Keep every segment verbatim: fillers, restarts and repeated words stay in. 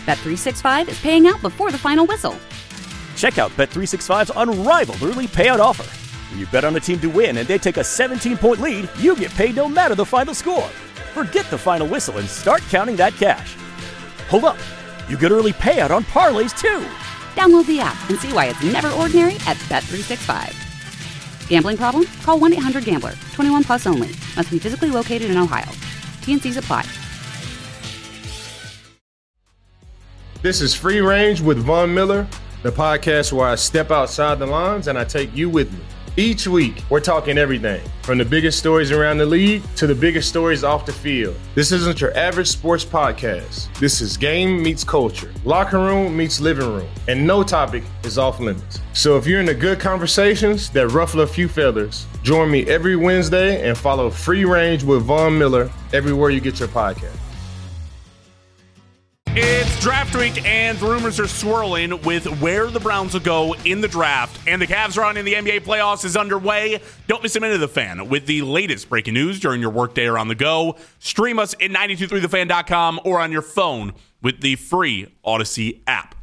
Bet three sixty-five is paying out before the final whistle. Check out Bet three sixty-five's unrivaled early payout offer. When you bet on a team to win and they take a seventeen-point lead, you get paid no matter the final score. Forget the final whistle and start counting that cash. Hold up. You get early payout on parlays, too. Download the app and see why it's never ordinary at Bet three sixty-five. Gambling problem? Call one eight hundred gambler. twenty-one plus only. Must be physically located in Ohio. T N Cs apply. This is Free Range with Von Miller, the podcast where I step outside the lines and I take you with me. Each week, we're talking everything from the biggest stories around the league to the biggest stories off the field. This isn't your average sports podcast. This is game meets culture, locker room meets living room, and no topic is off limits. So if you're into good conversations that ruffle a few feathers, join me every Wednesday and follow Free Range with Von Miller everywhere you get your podcast. It's draft week, and rumors are swirling with where the Browns will go in the draft. And the Cavs run in the N B A playoffs is underway. Don't miss a minute of The Fan with the latest breaking news during your workday or on the go. Stream us at nine two three the fan dot com or on your phone with the free Odyssey app.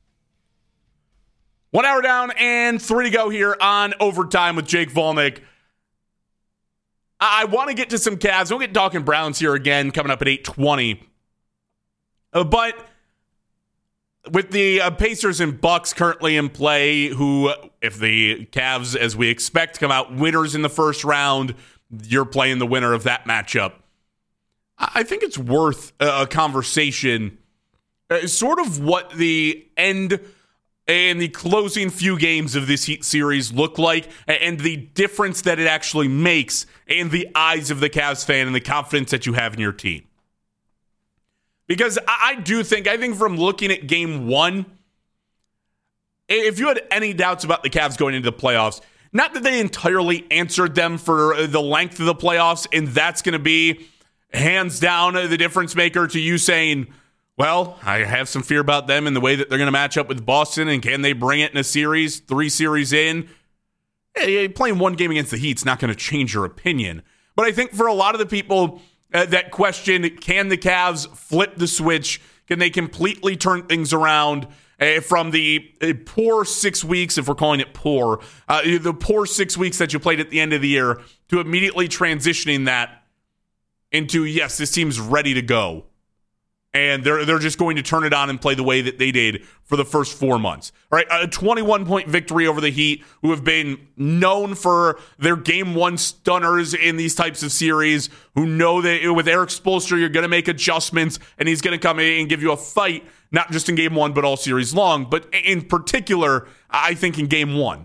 One hour down and three to go here on Overtime with Jake Volnick. I, I want to get to some Cavs. We'll get talking Browns here again coming up at eight twenty. Uh, but with the uh, Pacers and Bucks currently in play, who, if the Cavs, as we expect, come out winners in the first round, you're playing the winner of that matchup. I think it's worth a, a conversation, uh, sort of what the end and the closing few games of this Heat series look like, and the difference that it actually makes in the eyes of the Cavs fan and the confidence that you have in your team. Because I do think, I think from looking at game one, if you had any doubts about the Cavs going into the playoffs, not that they entirely answered them for the length of the playoffs, and that's going to be hands down the difference maker to you saying, well, I have some fear about them and the way that they're going to match up with Boston, and can they bring it in a series, three series in? Hey, playing one game against the Heat's not going to change your opinion. But I think for a lot of the people Uh, that question, can the Cavs flip the switch? Can they completely turn things around uh, from the uh, poor six weeks, if we're calling it poor, uh, the poor six weeks that you played at the end of the year, to immediately transitioning that into, yes, this team's ready to go. And they're they're just going to turn it on and play the way that they did for the first four months. All right, a twenty-one point victory over the Heat, who have been known for their game one stunners in these types of series, who know that with Eric Spoelstra, you're going to make adjustments, and he's going to come in and give you a fight, not just in game one, but all series long. But in particular, I think in game one.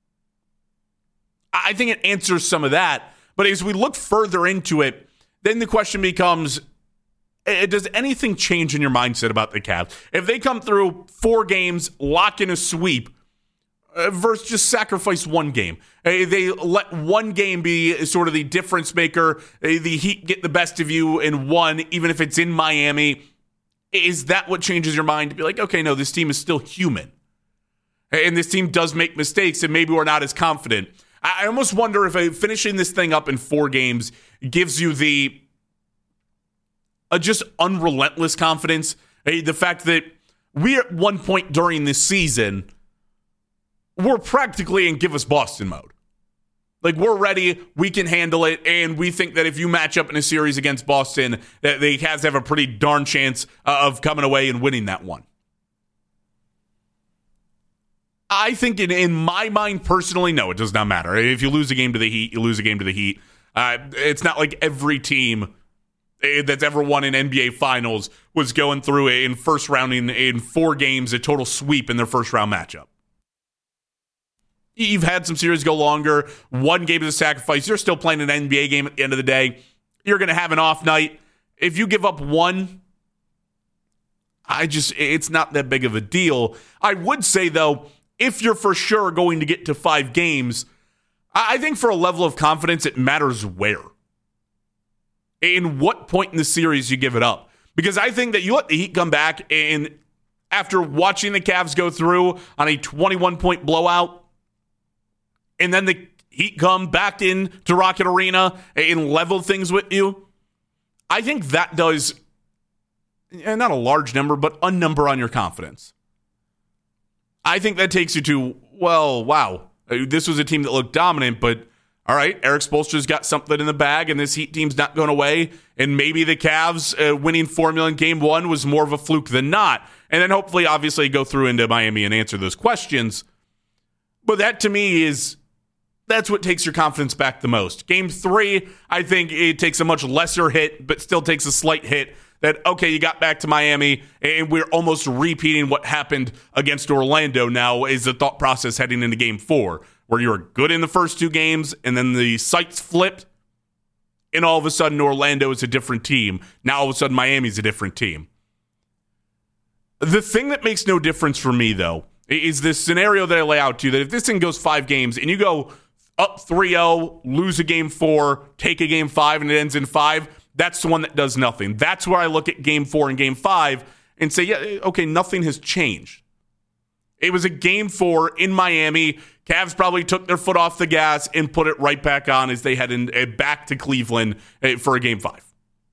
I think it answers some of that. But as we look further into it, then the question becomes, does anything change in your mindset about the Cavs? If they come through four games, lock in a sweep, uh, versus just sacrifice one game. Uh, they let one game be sort of the difference maker. Uh, the Heat get the best of you in one, even if it's in Miami. Is that what changes your mind to be like, okay, no, this team is still human. And this team does make mistakes, and maybe we're not as confident. I, I almost wonder if uh, finishing this thing up in four games gives you the A just unrelentless confidence. The fact that we at one point during this season, we're practically in give us Boston mode. Like, we're ready, we can handle it, and we think that if you match up in a series against Boston, that they Cavs have a pretty darn chance of coming away and winning that one. I think in, in my mind personally, no, it does not matter. If you lose a game to the Heat, you lose a game to the Heat. Uh, it's not like every team that's ever won an N B A Finals was going through it in first round in, in four games, a total sweep in their first round matchup. You've had some series go longer. One game is a sacrifice. You're still playing an N B A game at the end of the day. You're going to have an off night. If you give up one, I just, it's not that big of a deal. I would say, though, if you're for sure going to get to five games, I think for a level of confidence, it matters where. In what point in the series you give it up. Because I think that you let the Heat come back, and after watching the Cavs go through on a twenty-one point blowout, and then the Heat come back in to Rocket Arena and level things with you, I think that does and not a large number, but a number on your confidence. I think that takes you to, well, wow, this was a team that looked dominant, but all right, Erik Spoelstra's got something in the bag, and this Heat team's not going away, and maybe the Cavs uh, winning formula in game one was more of a fluke than not. And then hopefully, obviously, go through into Miami and answer those questions. But that, to me, is that's what takes your confidence back the most. Game three, I think it takes a much lesser hit, but still takes a slight hit. That, okay, you got back to Miami, and we're almost repeating what happened against Orlando now is the thought process heading into game four, where you were good in the first two games, and then the sights flipped, and all of a sudden Orlando is a different team. Now all of a sudden Miami's a different team. The thing that makes no difference for me, though, is this scenario that I lay out to you, that if this thing goes five games, and you go up three oh, lose a game four, take a game five, and it ends in five, that's the one that does nothing. That's where I look at game four and game five and say, yeah, okay, nothing has changed. It was a game four in Miami. Cavs probably took their foot off the gas and put it right back on as they head in, uh, back to Cleveland uh, for a game five.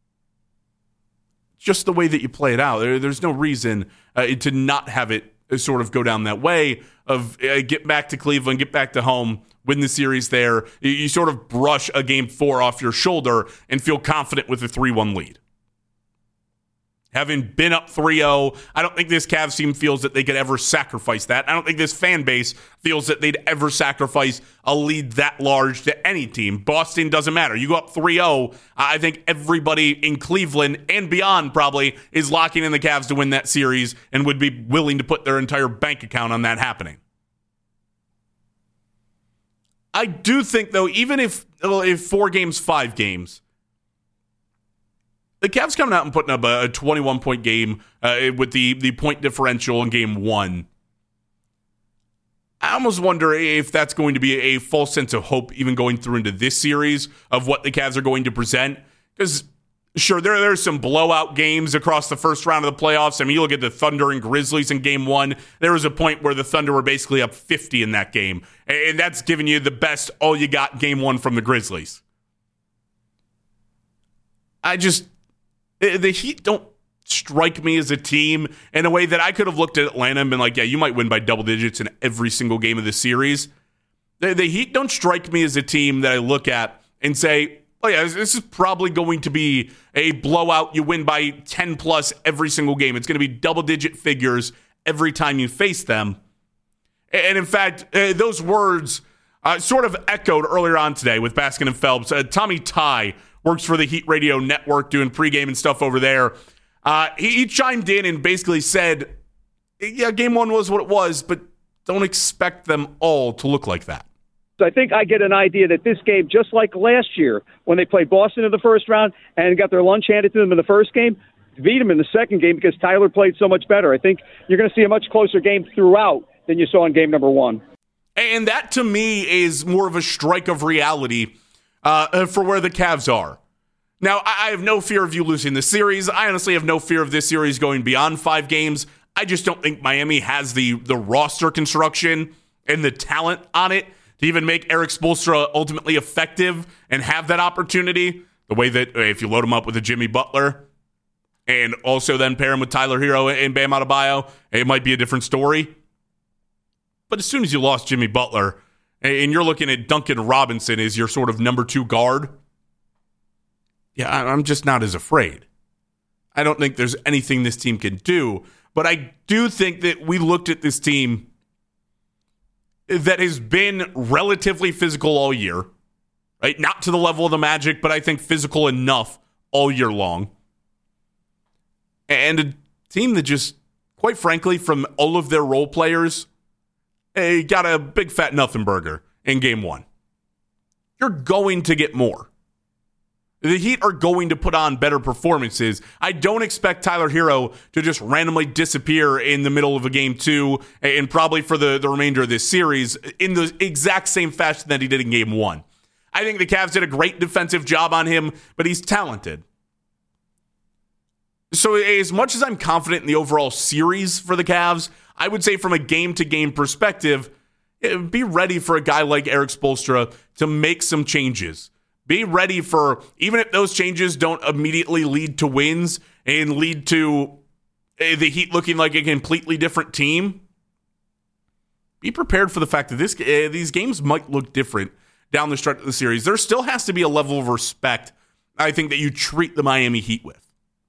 Just the way that you play it out. There, there's no reason uh, to not have it uh, sort of go down that way of uh, get back to Cleveland, get back to home, win the series there. You, you sort of brush a game four off your shoulder and feel confident with a three one lead. Having been up three oh, I don't think this Cavs team feels that they could ever sacrifice that. I don't think this fan base feels that they'd ever sacrifice a lead that large to any team. Boston doesn't matter. You go up three oh, I think everybody in Cleveland and beyond probably is locking in the Cavs to win that series and would be willing to put their entire bank account on that happening. I do think, though, even if, if four games, five games, the Cavs coming out and putting up a twenty-one point game uh, with the, the point differential in game one. I almost wonder if that's going to be a false sense of hope even going through into this series of what the Cavs are going to present. Because, sure, there, there are some blowout games across the first round of the playoffs. I mean, you look at the Thunder and Grizzlies in game one. There was a point where the Thunder were basically up fifty in that game. And that's giving you the best all-you-got game one from the Grizzlies. I just... The Heat don't strike me as a team in a way that I could have looked at Atlanta and been like, yeah, you might win by double digits in every single game of the series. The, the Heat don't strike me as a team that I look at and say, oh yeah, this is probably going to be a blowout. You win by ten plus every single game. It's going to be double digit figures every time you face them. And in fact, uh, those words uh, sort of echoed earlier on today with Baskin and Phelps. Uh, Tommy Ty works for the Heat Radio Network doing pregame and stuff over there. Uh, he, he chimed in and basically said, yeah, game one was what it was, but don't expect them all to look like that. I think I get an idea that this game, just like last year when they played Boston in the first round and got their lunch handed to them in the first game, beat them in the second game because Tyler played so much better. I think you're going to see a much closer game throughout than you saw in game number one. And that, to me, is more of a strike of reality uh, for where the Cavs are. Now, I have no fear of you losing the series. I honestly have no fear of this series going beyond five games. I just don't think Miami has the, the roster construction and the talent on it to even make Erik Spoelstra ultimately effective and have that opportunity. The way that if you load him up with a Jimmy Butler and also then pair him with Tyler Hero and Bam Adebayo, it might be a different story. But as soon as you lost Jimmy Butler and you're looking at Duncan Robinson as your sort of number two guard, yeah, I'm just not as afraid. I don't think there's anything this team can do. But I do think that we looked at this team that has been relatively physical all year, right? Not to the level of the Magic, but I think physical enough all year long. And a team that just, quite frankly, from all of their role players, hey, got a big fat nothing burger in game one. You're going to get more. The Heat are going to put on better performances. I don't expect Tyler Hero to just randomly disappear in the middle of a game two and probably for the, the remainder of this series in the exact same fashion that he did in game one. I think the Cavs did a great defensive job on him, but he's talented. So as much as I'm confident in the overall series for the Cavs, I would say from a game-to-game perspective, be ready for a guy like Erik Spoelstra to make some changes. Be ready for, even if those changes don't immediately lead to wins, and lead to the Heat looking like a completely different team, be prepared for the fact that this uh, these games might look different down the stretch of the series. There still has to be a level of respect, I think, that you treat the Miami Heat with.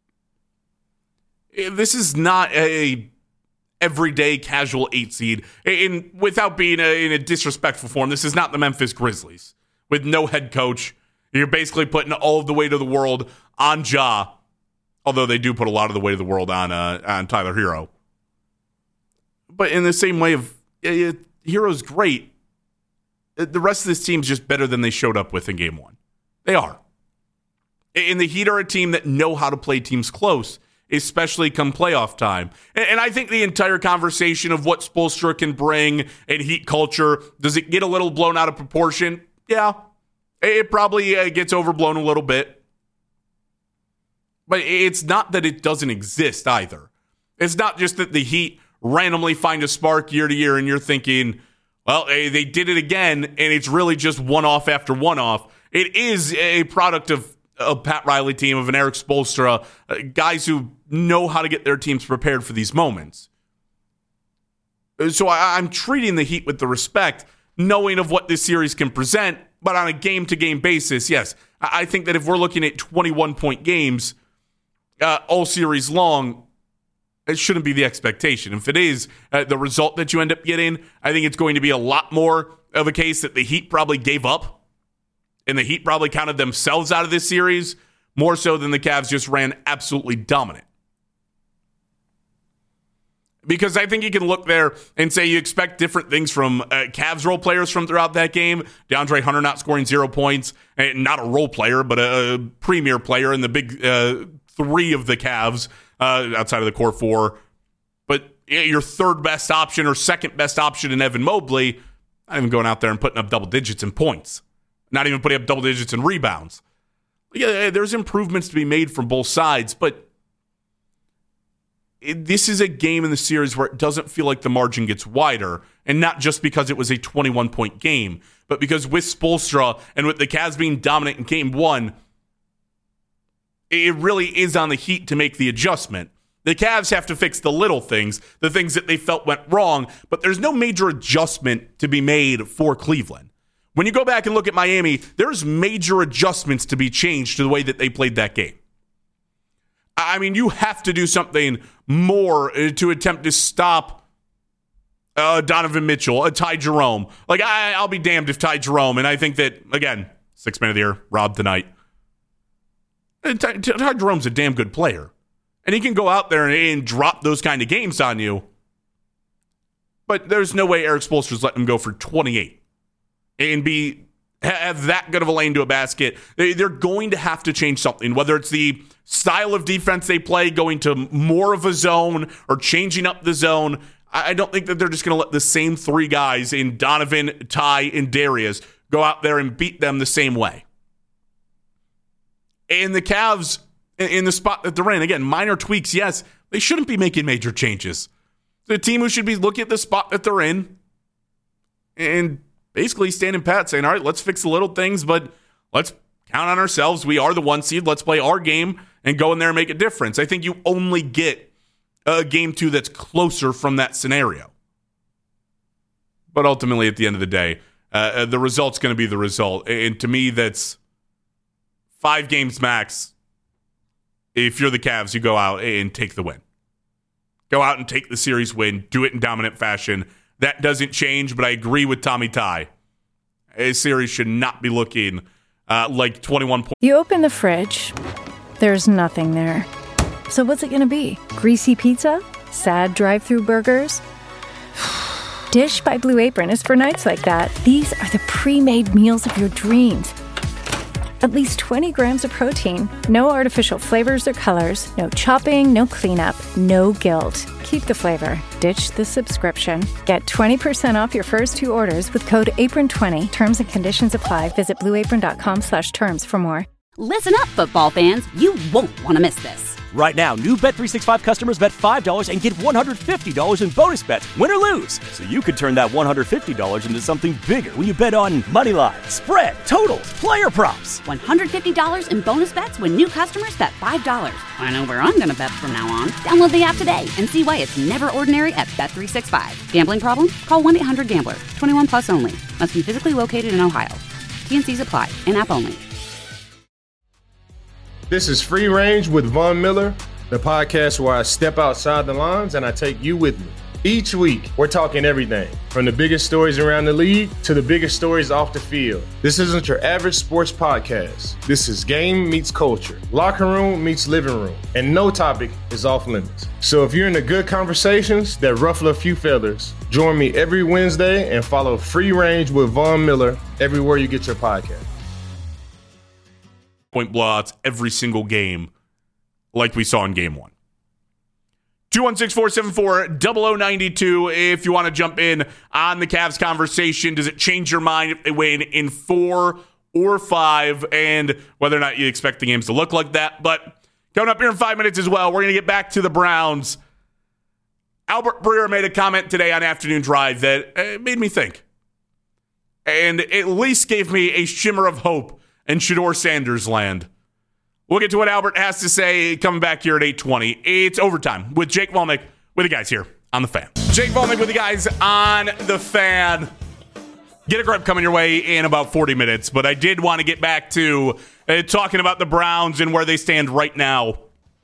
This is not a everyday casual eight seed. In, without being a, in a disrespectful form, this is not the Memphis Grizzlies with no head coach. You're basically putting all of the weight of the world on Ja, although they do put a lot of the weight of the world on uh, on Tyler Hero. But in the same way of uh, Hero's great, the rest of this team's just better than they showed up with in game one. They are. And the Heat are a team that know how to play teams close, especially come playoff time. And, and I think the entire conversation of what Spoelstra can bring and Heat culture, does it get a little blown out of proportion? Yeah. It probably uh, gets overblown a little bit. But it's not that it doesn't exist either. It's not just that the Heat randomly find a spark year to year and you're thinking, well, they did it again, and it's really just one-off after one-off. It is a product of a Pat Riley team, of an Eric Spoelstra, uh, guys who know how to get their teams prepared for these moments. So I, I'm treating the Heat with the respect, knowing of what this series can present, but on a game-to-game basis, yes. I, I think that if we're looking at twenty-one point games uh, all series long, it shouldn't be the expectation. If it is uh, the result that you end up getting, I think it's going to be a lot more of a case that the Heat probably gave up, and the Heat probably counted themselves out of this series more so than the Cavs just ran absolutely dominant. Because I think you can look there and say you expect different things from uh, Cavs role players from throughout that game. DeAndre Hunter not scoring zero points, and not a role player, but a, a premier player in the big uh, three of the Cavs uh, outside of the core four. But your third best option or second best option in Evan Mobley, not even going out there and putting up double digits in points. Not even putting up double digits in rebounds. Yeah, there's improvements to be made from both sides, but it, this is a game in the series where it doesn't feel like the margin gets wider, and not just because it was a twenty-one point game, but because with Spoelstra and with the Cavs being dominant in game one, it really is on the Heat to make the adjustment. The Cavs have to fix the little things, the things that they felt went wrong, but there's no major adjustment to be made for Cleveland. When you go back and look at Miami, there's major adjustments to be changed to the way that they played that game. I mean, you have to do something more to attempt to stop uh, Donovan Mitchell, uh, Ty Jerome. Like, I, I'll be damned if Ty Jerome, and I think that, again, six man of the year, Rob tonight. Ty, Ty Jerome's a damn good player. And he can go out there and, and drop those kind of games on you. But there's no way Eric Spoelstra's letting him go for twenty-eight. And be have that good of a lane to a basket. They, they're going to have to change something, whether it's the style of defense they play, going to more of a zone, or changing up the zone. I, I don't think that they're just going to let the same three guys in Donovan, Ty, and Darius go out there and beat them the same way. And the Cavs, in, in the spot that they're in, again, minor tweaks, yes, they shouldn't be making major changes. The team who should be looking at the spot that they're in and basically standing pat, saying, all right, let's fix the little things, but let's count on ourselves. We are the one seed. Let's play our game and go in there and make a difference. I think you only get a game two that's closer from that scenario. But ultimately, at the end of the day, uh, the result's going to be the result. And to me, that's five games max. If you're the Cavs, you go out and take the win. Go out and take the series win. Do it in dominant fashion. That doesn't change, but I agree with Tommy Ty. A series should not be looking uh, like twenty-one points. You open the fridge, there's nothing there. So what's it going to be? Greasy pizza? Sad drive-through burgers? Dish by Blue Apron is for nights like that. These are the pre-made meals of your dreams. At least twenty grams of protein, no artificial flavors or colors, no chopping, no cleanup, no guilt. Keep the flavor. Ditch the subscription. Get twenty percent off your first two orders with code apron twenty. Terms and conditions apply. Visit blueapron.com slash terms for more. Listen up, football fans. You won't want to miss this. Right now, new Bet three sixty-five customers bet five dollars and get one hundred fifty dollars in bonus bets, win or lose. So you could turn that one hundred fifty dollars into something bigger when you bet on money line, spread, totals, player props. one hundred fifty dollars in bonus bets when new customers bet five dollars. I know where I'm going to bet from now on. Download the app today and see why it's never ordinary at Bet three sixty-five. Gambling problem? Call one eight hundred gambler. twenty-one plus only. Must be physically located in Ohio. T N Cs apply. In-app only. This is Free Range with Von Miller, the podcast where I step outside the lines and I take you with me. Each week, we're talking everything from the biggest stories around the league to the biggest stories off the field. This isn't your average sports podcast. This is game meets culture, locker room meets living room, and no topic is off limits. So if you're into good conversations that ruffle a few feathers, join me every Wednesday and follow Free Range with Von Miller everywhere you get your podcast. Point blowouts every single game like we saw in game one. two one six, four seven four, zero zero nine two if you want to jump in on the Cavs conversation. Does it change your mind if they win in four or five, and whether or not you expect the games to look like that? But coming up here in five minutes as well, we're going to get back to the Browns. Albert Breer made a comment today on Afternoon Drive that uh, made me think, and at least gave me a shimmer of hope in Shedeur Sanders land. We'll get to what Albert has to say coming back here at eight twenty. It's overtime with Jake Volnick with the guys here on The Fan. Jake Volnick with the guys on The Fan. Get a grip coming your way in about forty minutes, but I did want to get back to uh, talking about the Browns and where they stand right now,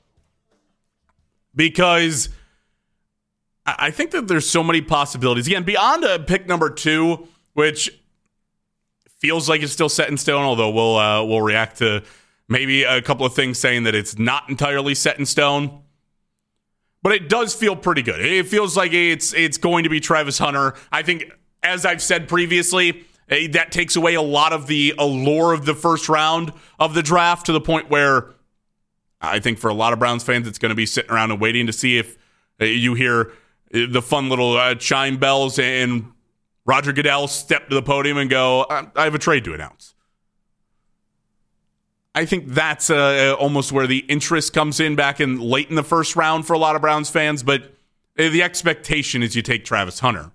because I think that there's so many possibilities. Again, beyond a pick number two, which feels like it's still set in stone, although we'll uh, we'll react to maybe a couple of things saying that it's not entirely set in stone. But it does feel pretty good. It feels like it's it's going to be Travis Hunter. I think, as I've said previously, that takes away a lot of the allure of the first round of the draft, to the point where I think for a lot of Browns fans, it's going to be sitting around and waiting to see if you hear the fun little uh, chime bells and Roger Goodell step to the podium and go, I have a trade to announce. I think that's uh, almost where the interest comes in back in late in the first round for a lot of Browns fans, but the expectation is you take Travis Hunter.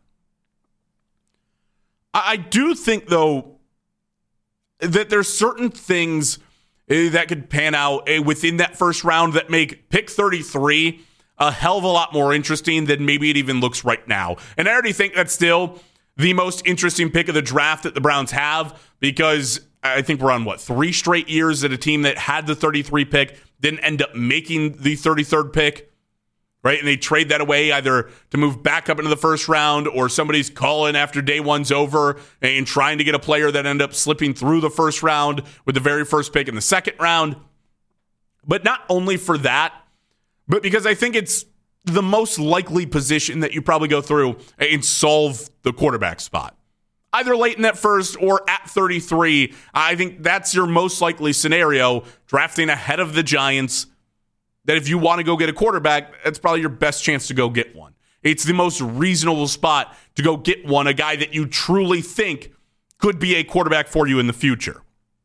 I, I do think, though, that there's certain things uh, that could pan out uh, within that first round that make pick thirty-three a hell of a lot more interesting than maybe it even looks right now. And I already think that's still the most interesting pick of the draft that the Browns have, because I think we're on, what, three straight years that a team that had the thirty-three pick didn't end up making the thirty-third pick, right? And they trade that away either to move back up into the first round, or somebody's calling after day one's over and trying to get a player that ended up slipping through the first round with the very first pick in the second round. But not only for that, but because I think it's the most likely position that you probably go through and solve the quarterback spot. Either late in that first or at thirty-three, I think that's your most likely scenario, drafting ahead of the Giants, that if you want to go get a quarterback, that's probably your best chance to go get one. It's the most reasonable spot to go get one, a guy that you truly think could be a quarterback for you in the future.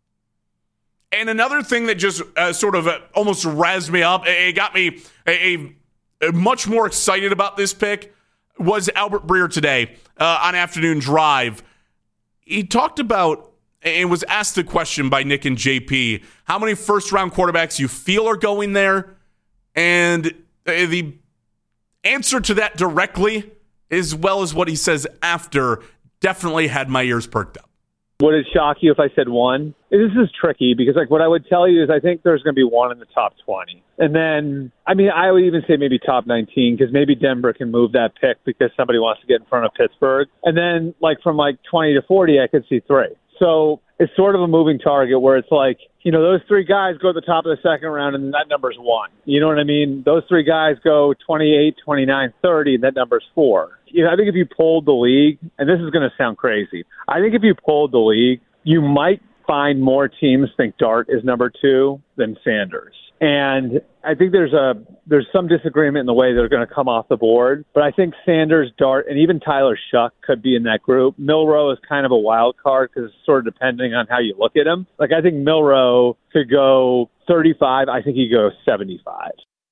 And another thing that just uh, sort of uh, almost razzed me up, it got me a, a much more excited about this pick, was Albert Breer today uh, on Afternoon Drive. He talked about and was asked the question by Nick and J P, how many first-round quarterbacks you feel are going there? And uh, the answer to that directly, as well as what he says after, definitely had my ears perked up. Would it shock you if I said one? This is tricky because, like, what I would tell you is I think there's going to be one in the top twenty. And then, I mean, I would even say maybe top nineteen, because maybe Denver can move that pick because somebody wants to get in front of Pittsburgh. And then, like, from, like, twenty to forty, I could see three. So it's sort of a moving target where it's like, you know, those three guys go at the top of the second round and that number's one. You know what I mean? Those three guys go twenty-eight, twenty-nine, thirty, and that number's four. You know, I think if you polled the league, and this is going to sound crazy, I think if you polled the league, you might find more teams think Dart is number two than Sanders. And I think there's a there's some disagreement in the way they're going to come off the board. But I think Sanders, Dart, and even Tyler Shuck could be in that group. Milroe is kind of a wild card because it's sort of depending on how you look at him. Like, I think Milroe could go thirty-five. I think he goes seventy-five.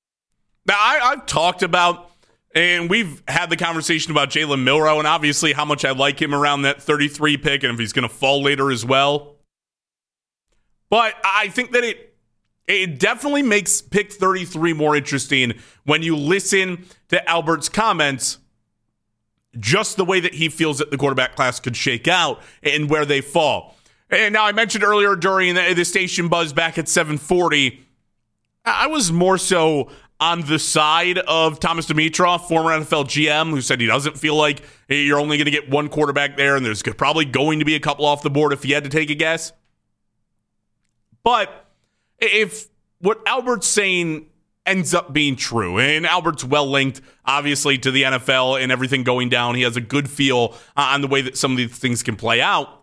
Now, I, I've talked about, and we've had the conversation about Jalen Milroe, and obviously how much I like him around that thirty-three pick, and if he's going to fall later as well. But I think that it it definitely makes pick thirty-three more interesting when you listen to Albert's comments, just the way that he feels that the quarterback class could shake out and where they fall. And now I mentioned earlier during the, the station buzz back at seven forty, I was more so on the side of Thomas Dimitroff, former N F L G M, who said he doesn't feel like you're only going to get one quarterback there, and there's probably going to be a couple off the board if he had to take a guess. But if what Albert's saying ends up being true, and Albert's well linked, obviously, to the N F L and everything going down, he has a good feel on the way that some of these things can play out,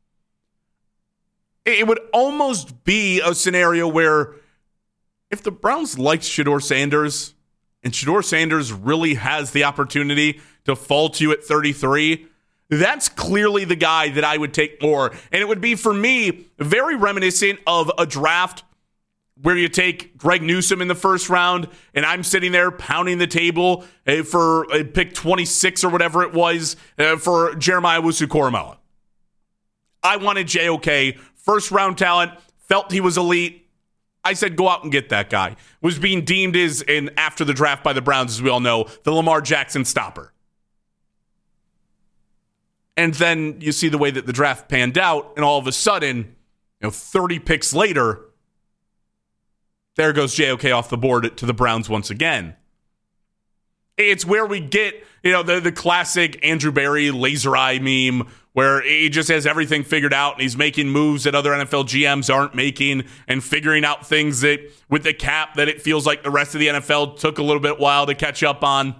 it would almost be a scenario where if the Browns liked Shedeur Sanders, and Shedeur Sanders really has the opportunity to fall to you at thirty-three, that's clearly the guy that I would take more. And it would be, for me, very reminiscent of a draft where you take Greg Newsome in the first round, and I'm sitting there pounding the table for pick twenty-six or whatever it was for Jeremiah Owusu-Koramoah. I wanted J O K, first round talent, felt he was elite. I said, go out and get that guy. Was being deemed as, and after the draft by the Browns, as we all know, the Lamar Jackson stopper. And then you see the way that the draft panned out, and all of a sudden, you know, thirty picks later, there goes J O K off the board to the Browns once again. It's where we get, you know, the, the classic Andrew Berry laser eye meme where he just has everything figured out and he's making moves that other N F L G Ms aren't making and figuring out things that with the cap that it feels like the rest of the N F L took a little bit while to catch up on.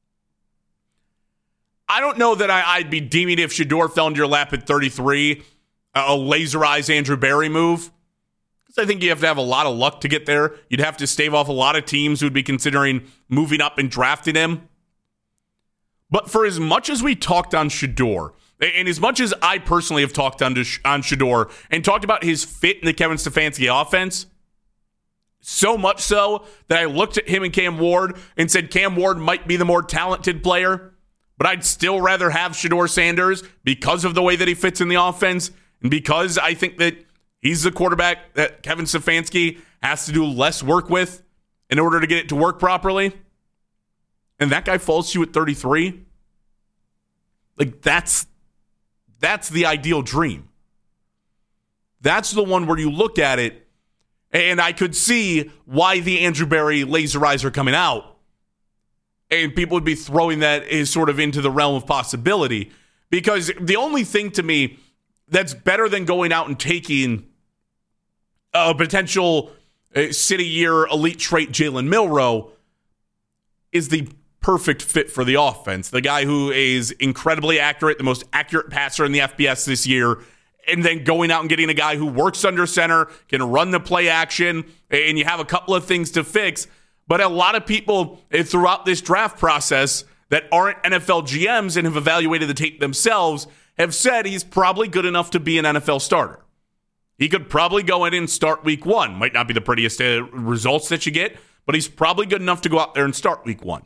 I don't know that I, I'd be deeming if Shedeur fell into your lap at thirty-three a laser eyes Andrew Berry move. Because I think you have to have a lot of luck to get there. You'd have to stave off a lot of teams who'd be considering moving up and drafting him. But for as much as we talked on Shedeur, and as much as I personally have talked on, on Shedeur and talked about his fit in the Kevin Stefanski offense, so much so that I looked at him and Cam Ward and said Cam Ward might be the more talented player, but I'd still rather have Shedeur Sanders because of the way that he fits in the offense and because I think that he's the quarterback that Kevin Stefanski has to do less work with in order to get it to work properly. And that guy falls to you at thirty-three. Like, that's that's the ideal dream. That's the one where you look at it, and I could see why the Andrew Berry laser eyes are coming out. And people would be throwing that as sort of into the realm of possibility. Because the only thing to me that's better than going out and taking a potential uh, city year elite trait Jalen Milroe is the perfect fit for the offense. The guy who is incredibly accurate, the most accurate passer in the F B S this year, and then going out and getting a guy who works under center, can run the play action, and you have a couple of things to fix. But a lot of people throughout this draft process that aren't N F L G Ms and have evaluated the tape themselves have said he's probably good enough to be an N F L starter. He could probably go in and start week one. Might not be the prettiest uh, results that you get, but he's probably good enough to go out there and start week one.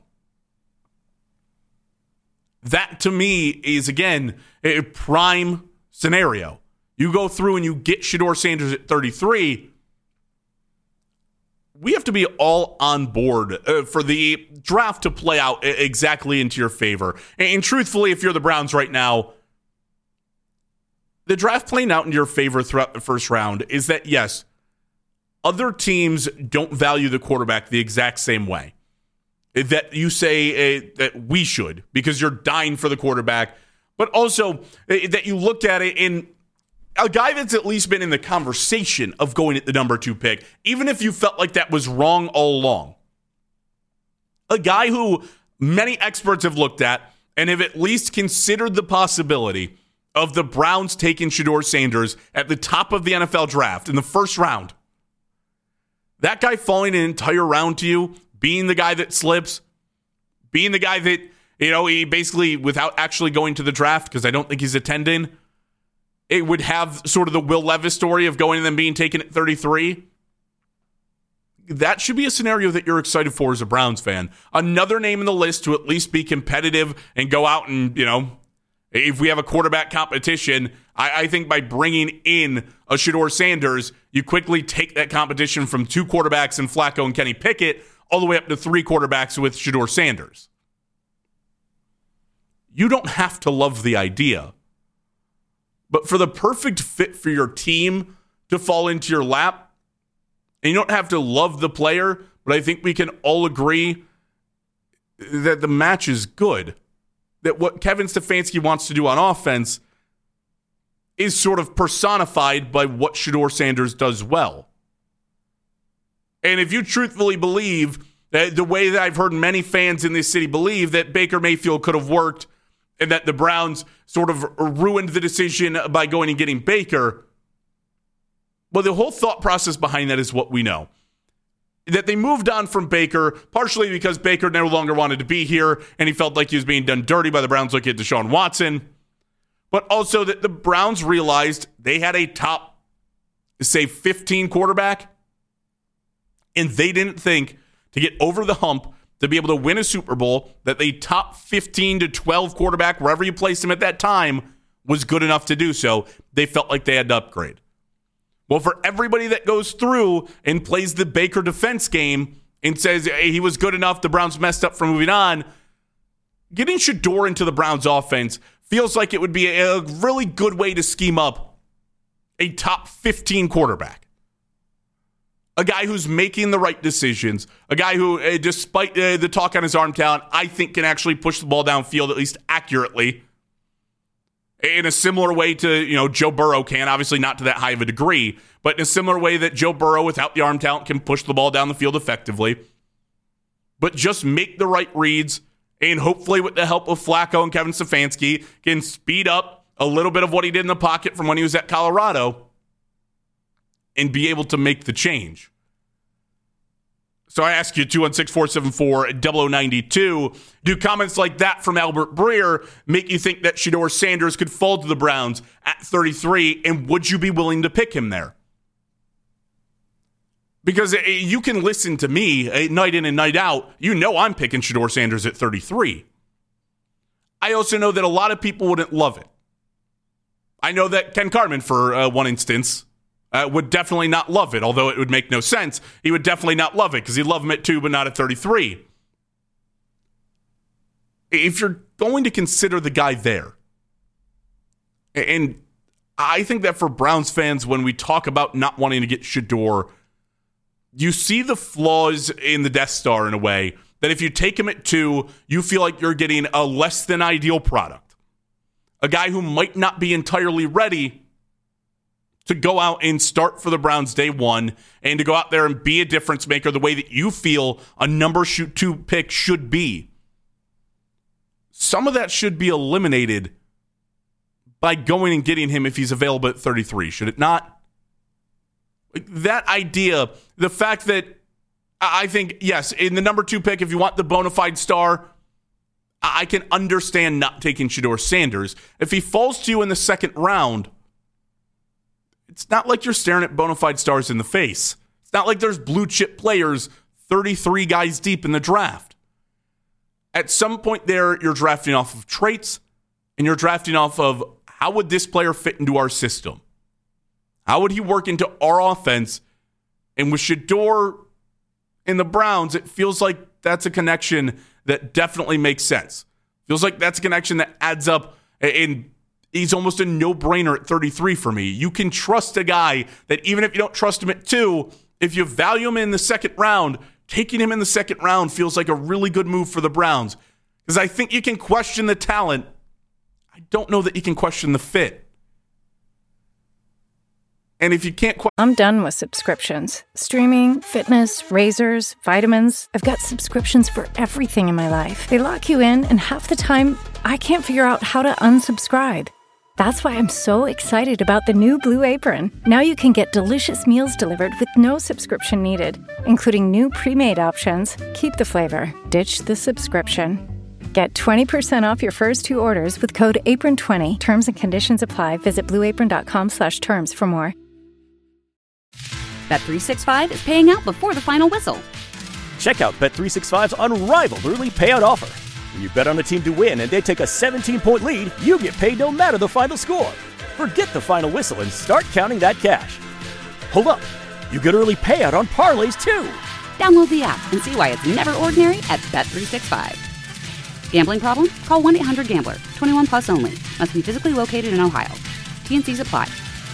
That, to me, is, again, a prime scenario. You go through and you get Shedeur Sanders at thirty-three. We have to be all on board uh, for the draft to play out exactly into your favor. And, and truthfully, if you're the Browns right now, the draft playing out in your favor throughout the first round is that, yes, other teams don't value the quarterback the exact same way. That you say uh, that we should, because you're dying for the quarterback, but also uh, that you looked at it in a guy that's at least been in the conversation of going at the number two pick, even if you felt like that was wrong all along. A guy who many experts have looked at and have at least considered the possibility of the Browns taking Shedeur Sanders at the top of the N F L draft in the first round. That guy falling an entire round to you, being the guy that slips, being the guy that, you know, he basically, without actually going to the draft, because I don't think he's attending, it would have sort of the Will Levis story of going and then being taken at thirty-three. that should be a scenario that you're excited for as a Browns fan. Another name in the list to at least be competitive and go out and, you know, if we have a quarterback competition, I, I think by bringing in a Shedeur Sanders, you quickly take that competition from two quarterbacks in Flacco and Kenny Pickett all the way up to three quarterbacks with Shedeur Sanders. You don't have to love the idea, but for the perfect fit for your team to fall into your lap, and you don't have to love the player, but I think we can all agree that the match is good. That what Kevin Stefanski wants to do on offense is sort of personified by what Shedeur Sanders does well. And if you truthfully believe that the way that I've heard many fans in this city believe that Baker Mayfield could have worked and that the Browns sort of ruined the decision by going and getting Baker, well, the whole thought process behind that is what we know. That they moved on from Baker, partially because Baker no longer wanted to be here, and he felt like he was being done dirty by the Browns looking at Deshaun Watson. But also that the Browns realized they had a top, say, fifteen quarterback, and they didn't think to get over the hump to be able to win a Super Bowl that the top fifteen to twelve quarterback, wherever you placed him at that time, was good enough to do so. They felt like they had to upgrade. Well, for everybody that goes through and plays the Baker defense game and says hey, he was good enough, the Browns messed up for moving on, getting Shedeur into the Browns offense feels like it would be a really good way to scheme up a top fifteen quarterback. A guy who's making the right decisions, a guy who, uh, despite uh, the talk on his arm talent, I think can actually push the ball downfield at least accurately. In a similar way to, you know, Joe Burrow can, obviously not to that high of a degree, but in a similar way that Joe Burrow, without the arm talent, can push the ball down the field effectively. But just make the right reads, and hopefully with the help of Flacco and Kevin Stefanski, can speed up a little bit of what he did in the pocket from when he was at Colorado and be able to make the change. So I ask you, two one six, four seven four, zero zero nine two, do comments like that from Albert Breer make you think that Shedeur Sanders could fall to the Browns at thirty-three, and would you be willing to pick him there? Because you can listen to me night in and night out. You know I'm picking Shedeur Sanders at thirty-three. I also know that a lot of people wouldn't love it. I know that Ken Carman, for uh, one instance, Uh, would definitely not love it, although it would make no sense. He would definitely not love it because he'd love him at two, but not at thirty-three. If you're going to consider the guy there, and I think that for Browns fans, when we talk about not wanting to get Shedeur, you see the flaws in the Death Star in a way that if you take him at two, you feel like you're getting a less than ideal product. A guy who might not be entirely ready to go out and start for the Browns day one and to go out there and be a difference maker the way that you feel a number shoot two pick should be. Some of that should be eliminated by going and getting him if he's available at thirty-three, should it not? That idea, the fact that I think, yes, in the number two pick, if you want the bona fide star, I can understand not taking Shedeur Sanders. If he falls to you in the second round, it's not like you're staring at bona fide stars in the face. It's not like there's blue chip players thirty-three guys deep in the draft. At some point there, you're drafting off of traits, and you're drafting off of how would this player fit into our system? How would he work into our offense? And with Shedeur in the Browns, it feels like that's a connection that definitely makes sense. Feels like that's a connection that adds up, and he's almost a no-brainer at thirty-three for me. You can trust a guy that even if you don't trust him at two, if you value him in the second round, taking him in the second round feels like a really good move for the Browns. Because I think you can question the talent. I don't know that you can question the fit. And if you can't... Qu- I'm done with subscriptions. Streaming, fitness, razors, vitamins. I've got subscriptions for everything in my life. They lock you in, and half the time, I can't figure out how to unsubscribe. That's why I'm so excited about the new Blue Apron. Now you can get delicious meals delivered with no subscription needed, including new pre-made options. Keep the flavor. Ditch the subscription. Get twenty percent off your first two orders with code apron twenty. Terms and conditions apply. Visit blueapron.com slash terms for more. Bet three sixty-five is paying out before the final whistle. Check out Bet three sixty-five's unrivaled early payout offer. When you bet on a team to win and they take a seventeen-point lead, you get paid no matter the final score. Forget the final whistle and start counting that cash. Hold up. You get early payout on parlays, too. Download the app and see why it's never ordinary at Bet three sixty-five. Gambling problem? Call one eight hundred gambler. twenty-one plus only. Must be physically located in Ohio. T N Cs apply.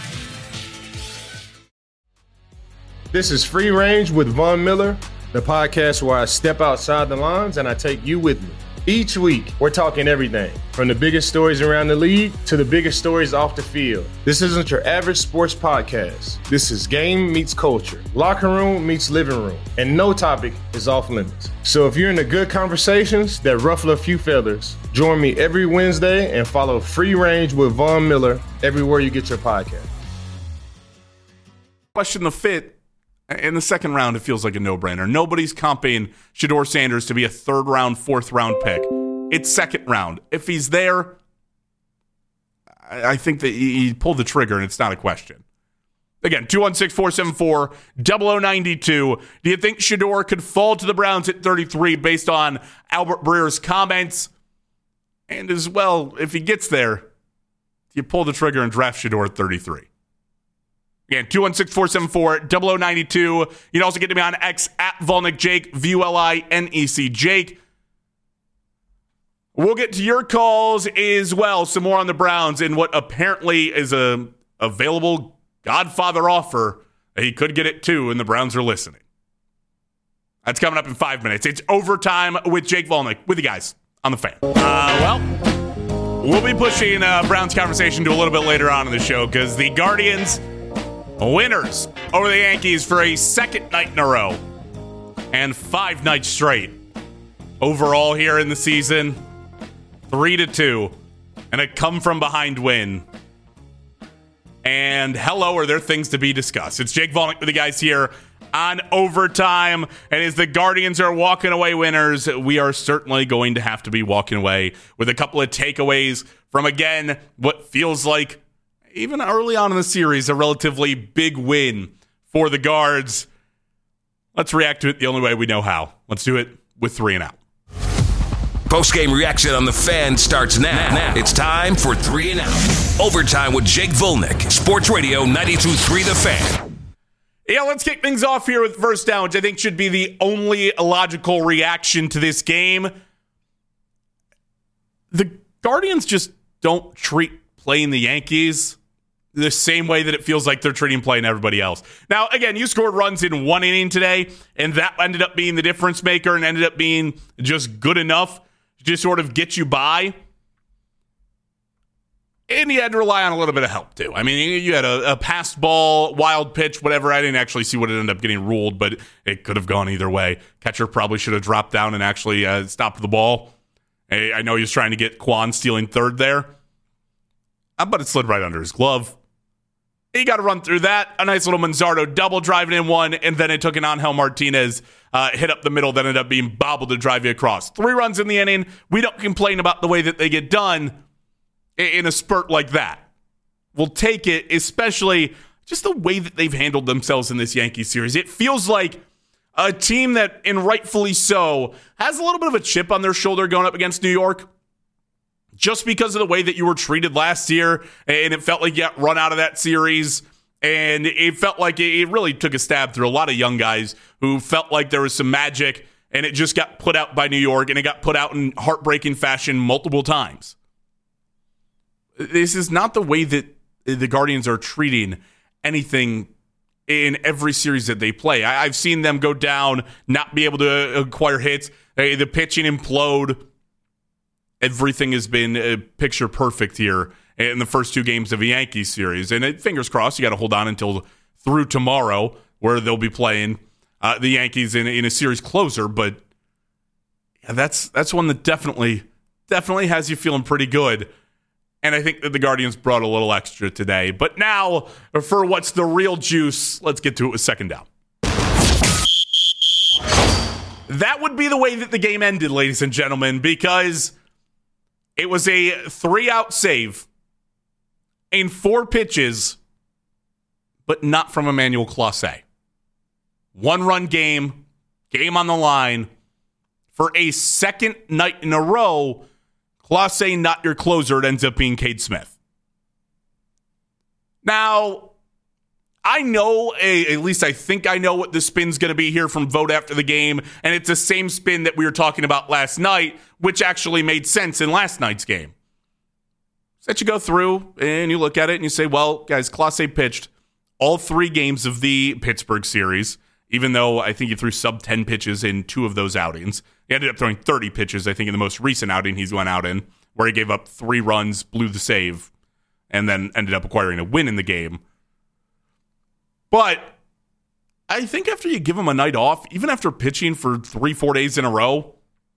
This is Free Range with Von Miller, the podcast where I step outside the lines and I take you with me. Each week, we're talking everything from the biggest stories around the league to the biggest stories off the field. This isn't your average sports podcast. This is game meets culture, locker room meets living room, and no topic is off limits. So if you're into good conversations that ruffle a few feathers, join me every Wednesday and follow Free Range with Von Miller everywhere you get your podcast. Question the fit. In the second round, it feels like a no-brainer. Nobody's comping Shedeur Sanders to be a third-round, fourth-round pick. It's second round. If he's there, I think that he pulled the trigger, and it's not a question. Again, two one six, four seven four, zero zero nine two. Do you think Shedeur could fall to the Browns at thirty-three based on Albert Breer's comments? And as well, if he gets there, do you pull the trigger and draft Shedeur at thirty-three? Again, two one six, four seven four, zero zero nine two. You can also get to me on X at Volnick Jake, V U L I N E C Jake. We'll get to your calls as well. Some more on the Browns and what apparently is a available Godfather offer. He could get it too, and the Browns are listening. That's coming up in five minutes. It's Overtime with Jake Volnick with you guys on the Fan. Uh, well, we'll be pushing uh, Browns conversation to a little bit later on in the show because the Guardians winners over the Yankees for a second night in a row and five nights straight. Overall here in the season, three to two, and a come-from-behind win. And hello, are there things to be discussed? It's Jake Volnick with the guys here on Overtime, and as the Guardians are walking away winners, we are certainly going to have to be walking away with a couple of takeaways from, again, what feels like even early on in the series, a relatively big win for the Guards. Let's react to it the only way we know how. Let's do it with three and out. Post-game reaction on the Fan starts now. now. It's time for Three and Out. Overtime with Jake Volnick. Sports Radio ninety-two point three The Fan. Yeah, let's kick things off here with first down, which I think should be the only logical reaction to this game. The Guardians just don't treat playing the Yankees the same way that it feels like they're treating playing everybody else. Now, again, you scored runs in one inning today, and that ended up being the difference maker and ended up being just good enough to just sort of get you by. And you had to rely on a little bit of help, too. I mean, you had a, a passed ball, wild pitch, whatever. I didn't actually see what it ended up getting ruled, but it could have gone either way. Catcher probably should have dropped down and actually uh, stopped the ball. I, I know he was trying to get Quan stealing third there, uh, but it slid right under his glove. He got to run through that. A nice little Manzardo double driving in one, and then it took an Angel Martinez uh, hit up the middle that ended up being bobbled to drive you across. Three runs in the inning. We don't complain about the way that they get done in a spurt like that. We'll take it, especially just the way that they've handled themselves in this Yankee series. It feels like a team that, and rightfully so, has a little bit of a chip on their shoulder going up against New York. Just because of the way that you were treated last year, and it felt like you got run out of that series, and it felt like it really took a stab through a lot of young guys who felt like there was some magic, and it just got put out by New York, and it got put out in heartbreaking fashion multiple times. This is not the way that the Guardians are treating anything in every series that they play. I've seen them go down, not be able to acquire hits, the pitching implode. Everything has been uh, picture perfect here in the first two games of a Yankees series. And it, fingers crossed, you got to hold on until through tomorrow where they'll be playing uh, the Yankees in, in a series closer. But yeah, that's that's one that definitely, definitely has you feeling pretty good. And I think that the Guardians brought a little extra today. But now, for what's the real juice, let's get to it with second down. That would be the way that the game ended, ladies and gentlemen, because it was a three-out save in four pitches, but not from Emmanuel Clase. one-run game, game on the line. For a second night in a row, Clase not your closer. It ends up being Cade Smith. Now, I know, at least I think I know what the spin's going to be here from Vogt after the game, and it's the same spin that we were talking about last night, which actually made sense in last night's game. So that you go through and you look at it and you say, well, guys, Clase pitched all three games of the Pittsburgh series, even though I think he threw sub ten pitches in two of those outings. He ended up throwing thirty pitches, I think, in the most recent outing he's went out in, where he gave up three runs, blew the save, and then ended up acquiring a win in the game. But I think after you give him a night off, even after pitching for three, four days in a row,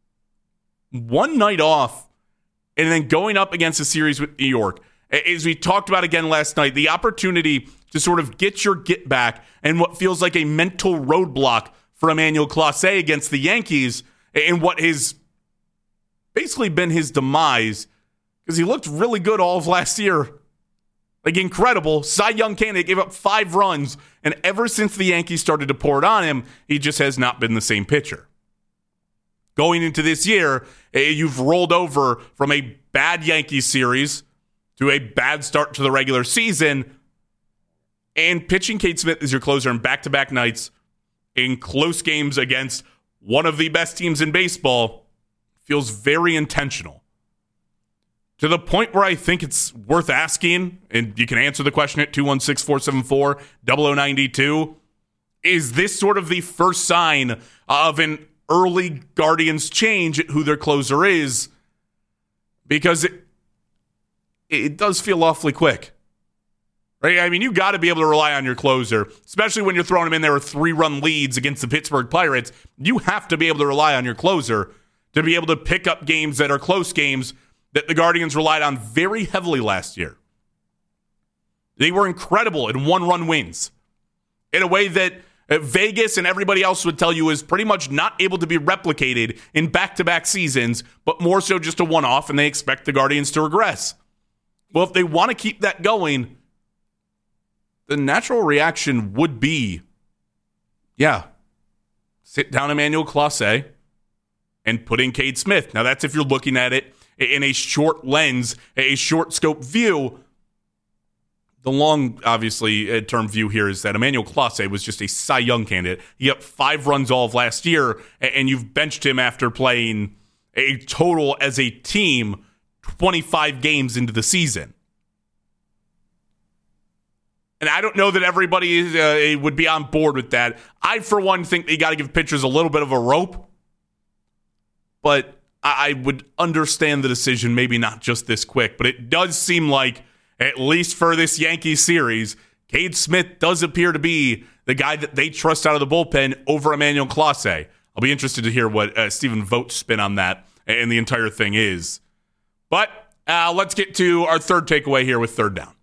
one night off, and then going up against a series with New York, as we talked about again last night, the opportunity to sort of get your get back and what feels like a mental roadblock for Emmanuel Clase against the Yankees, and what has basically been his demise, because he looked really good all of last year. Like, incredible. Cy Young candidate, gave up five runs, and ever since the Yankees started to pour it on him, he just has not been the same pitcher. Going into this year, you've rolled over from a bad Yankees series to a bad start to the regular season, and pitching Cade Smith as your closer in back-to-back nights in close games against one of the best teams in baseball feels very intentional. To the point where I think it's worth asking, and you can answer the question at two one six, four seven four, zero zero nine two, is this sort of the first sign of an early Guardians change at who their closer is? Because it, it does feel awfully quick. Right? I mean, you got to be able to rely on your closer, especially when you're throwing them in there with three-run leads against the Pittsburgh Pirates. You have to be able to rely on your closer to be able to pick up games that are close games that the Guardians relied on very heavily last year. They were incredible in one-run wins in a way that Vegas and everybody else would tell you is pretty much not able to be replicated in back-to-back seasons, but more so just a one-off, and they expect the Guardians to regress. Well, if they want to keep that going, the natural reaction would be, yeah, sit down Emmanuel Clase and put in Cade Smith. Now, that's if you're looking at it in a short lens, a short scope view. The long, obviously, term view here is that Emmanuel Clase was just a Cy Young candidate. He got five runs all of last year, and you've benched him after playing a total as a team twenty-five games into the season. And I don't know that everybody uh, would be on board with that. I, for one, think they got to give pitchers a little bit of a rope. But I, I would understand the decision, maybe not just this quick. But it does seem like, at least for this Yankees series, Cade Smith does appear to be the guy that they trust out of the bullpen over Emmanuel Clase. I'll be interested to hear what uh, Stephen Vogt's spin on that and the entire thing is. But uh, let's get to our third takeaway here with third down.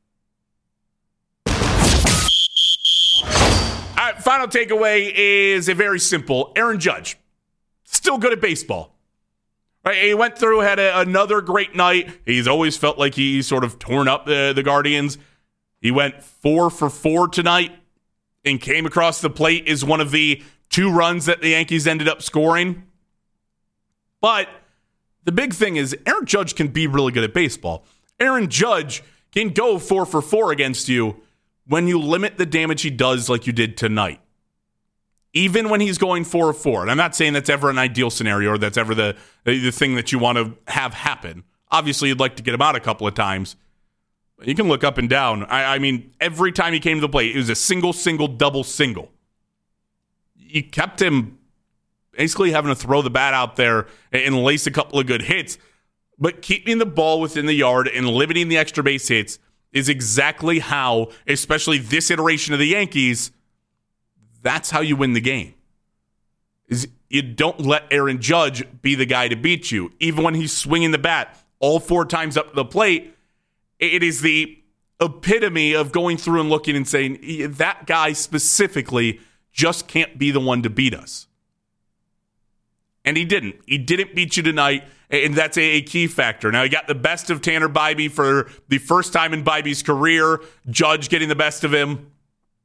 All right, final takeaway is a very simple. Aaron Judge, still good at baseball. Right, he went through, had a, another great night. He's always felt like he sort of torn up the, the Guardians. He went four for four tonight and came across the plate as one of the two runs that the Yankees ended up scoring. But the big thing is Aaron Judge can be really good at baseball. Aaron Judge can go four for four against you when you limit the damage he does like you did tonight. Even when he's going four for four. And I'm not saying that's ever an ideal scenario or that's ever the, the thing that you want to have happen. Obviously, you'd like to get him out a couple of times. You can look up and down. I, I mean, every time he came to the plate, it was a single, single, double, single. You kept him basically having to throw the bat out there and lace a couple of good hits. But keeping the ball within the yard and limiting the extra base hits is exactly how, especially this iteration of the Yankees, that's how you win the game. Is you don't let Aaron Judge be the guy to beat you. Even when he's swinging the bat all four times up to the plate, it is the epitome of going through and looking and saying, that guy specifically just can't be the one to beat us. And he didn't. He didn't beat you tonight, and that's a, a key factor. Now, he got the best of Tanner Bybee for the first time in Bybee's career. Judge getting the best of him.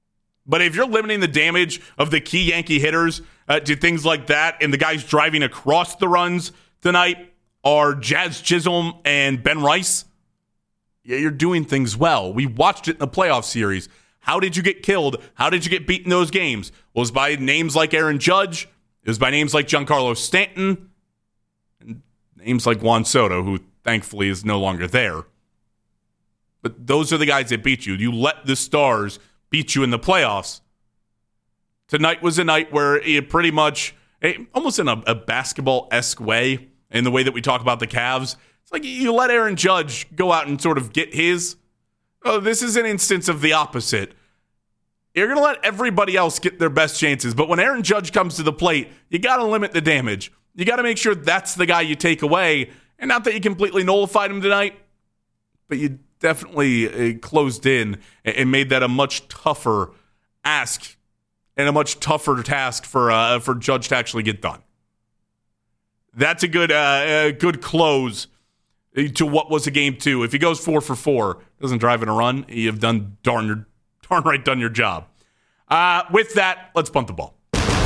But if you're limiting the damage of the key Yankee hitters uh, to things like that, and the guys driving across the runs tonight are Jazz Chisholm and Ben Rice, yeah, you're doing things well. We watched it in the playoff series. How did you get killed? How did you get beat in those games? Well, it was by names like Aaron Judge. It was by names like Giancarlo Stanton. And names like Juan Soto, who thankfully is no longer there. But those are the guys that beat you. You let the stars beat you in the playoffs. Tonight was a night where it pretty much, almost in a, a basketball-esque way, in the way that we talk about the Cavs, it's like you let Aaron Judge go out and sort of get his. Oh, this is an instance of the opposite. You're going to let everybody else get their best chances, but when Aaron Judge comes to the plate, you got to limit the damage. You got to make sure that's the guy you take away, and not that you completely nullified him tonight, but you definitely uh, closed in and made that a much tougher ask and a much tougher task for uh, for Judge to actually get done. That's a good uh, a good close to what was a game two. If he goes four for four, doesn't drive in a run, you've done darn your darn right done your job. Uh, with that, let's punt the ball.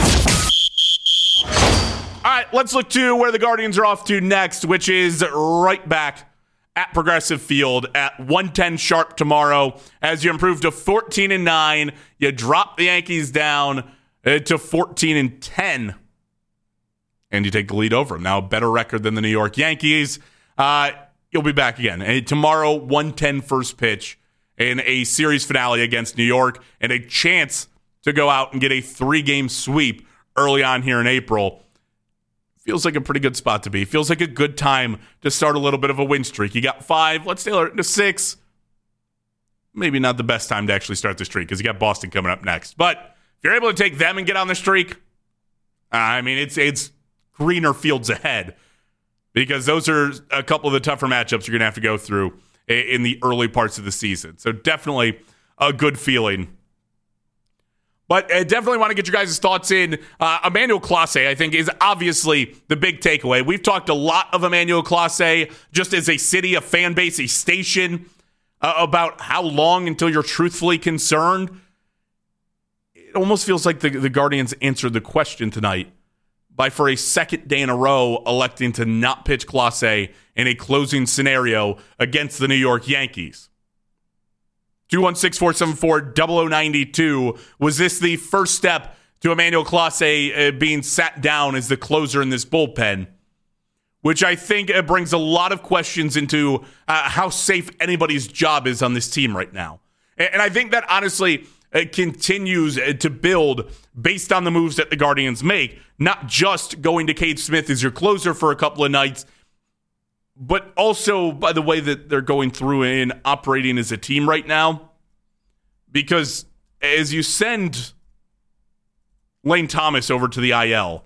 All right, let's look to where the Guardians are off to next, which is right back at Progressive Field at one ten sharp tomorrow. As you improve to fourteen and nine, you drop the Yankees down uh, to fourteen and ten, and you take the lead over them. Now a better record than the New York Yankees. Uh, you'll be back again uh, tomorrow. one ten first pitch in a series finale against New York, and a chance to go out and get a three-game sweep early on here in April. Feels like a pretty good spot to be. Feels like a good time to start a little bit of a win streak. You got five. Let's tailor it to six. Maybe not the best time to actually start the streak because you got Boston coming up next. But if you're able to take them and get on the streak, I mean, it's it's greener fields ahead because those are a couple of the tougher matchups you're going to have to go through in the early parts of the season. So definitely a good feeling. But I definitely want to get your guys' thoughts in. Uh, Emmanuel Clase, I think, is obviously the big takeaway. We've talked a lot of Emmanuel Clase just as a city, a fan base, a station, uh, about how long until you're truthfully concerned. It almost feels like the, the Guardians answered the question tonight by, for a second day in a row, electing to not pitch Clase in a closing scenario against the New York Yankees. two one six, four seven four, zero zero nine two. Was this the first step to Emmanuel Clase uh, being sat down as the closer in this bullpen? Which I think uh, brings a lot of questions into uh, how safe anybody's job is on this team right now. And, and I think that honestly uh, continues uh, to build based on the moves that the Guardians make. Not just going to Cade Smith as your closer for a couple of nights, but also by the way that they're going through and operating as a team right now. Because as you send Lane Thomas over to the I L,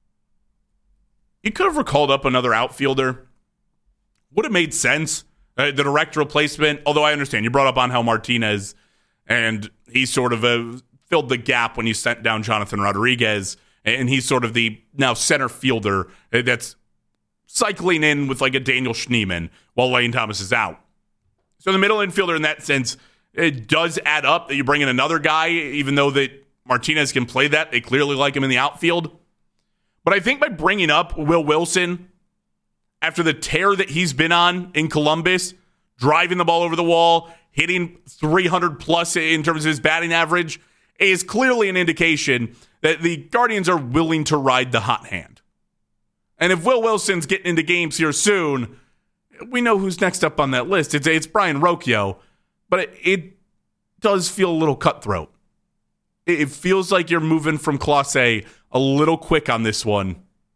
you could have recalled up another outfielder. Would have made sense. Uh, the direct replacement, although I understand you brought up Angel Martinez, and he sort of uh, filled the gap when you sent down Jonathan Rodriguez, and he's sort of the now center fielder that's cycling in with like a Daniel Schneemann while Lane Thomas is out. So the middle infielder in that sense, it does add up that you bring in another guy, even though that Martinez can play that. They clearly like him in the outfield. But I think by bringing up Will Wilson, after the tear that he's been on in Columbus, driving the ball over the wall, hitting three hundred plus in terms of his batting average, is clearly an indication that the Guardians are willing to ride the hot hand. And if Will Wilson's getting into games here soon, we know who's next up on that list. It's, it's Brian Rocchio, but it, it does feel a little cutthroat. It, it feels like you're moving from Clase a little quick on this one.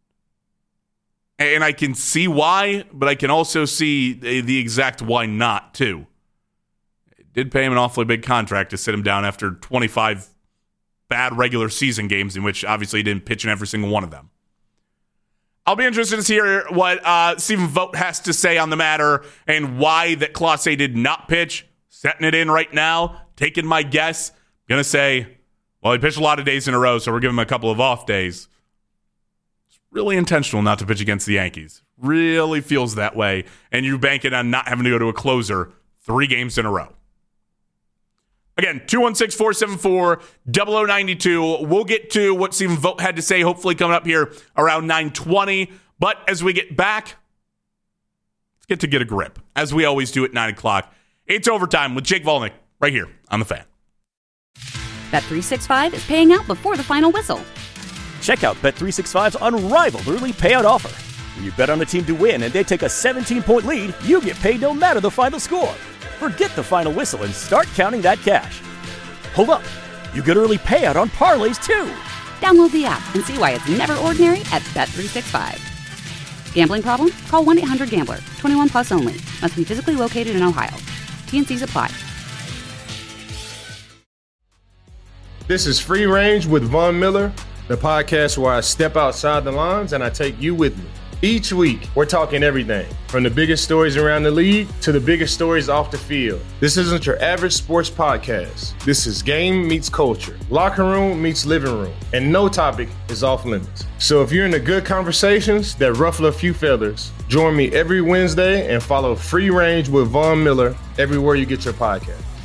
And I can see why, but I can also see the, the exact why not, too. It did pay him an awfully big contract to sit him down after twenty-five bad regular season games in which obviously he didn't pitch in every single one of them. I'll be interested to hear what uh, Stephen Vogt has to say on the matter and why that Clase did not pitch. Setting it in right now, taking my guess. Going to say, well, he pitched a lot of days in a row, so we're giving him a couple of off days. It's really intentional not to pitch against the Yankees. Really feels that way. And you bank it on not having to go to a closer three games in a row. Again, two one six, four seven four, zero zero nine two. We'll get to what Stephen Vogt had to say, hopefully coming up here around nine twenty. But as we get back, let's get to Get a Grip, as we always do at nine o'clock. It's Overtime with Jake Volnick right here on The Fan. Bet three sixty-five is paying out before the final whistle. Check out Bet three sixty-five's unrivaled early payout offer. When you bet on a team to win and they take a seventeen-point lead, you get paid no matter the final score. Forget the final whistle and start counting that cash. Hold up. You get early payout on parlays, too. Download the app and see why it's never ordinary at Bet three sixty-five. Gambling problem? Call one eight hundred gambler. twenty-one plus only. Must be physically located in Ohio. T N Cs apply. This is Free Range with Von Miller, the podcast where I step outside the lines and I take you with me. Each week, we're talking everything from the biggest stories around the league to the biggest stories off the field. This isn't your average sports podcast. This is game meets culture, locker room meets living room, and no topic is off limits. So if you're into good conversations that ruffle a few feathers, join me every Wednesday and follow Free Range with Von Miller everywhere you get your podcast.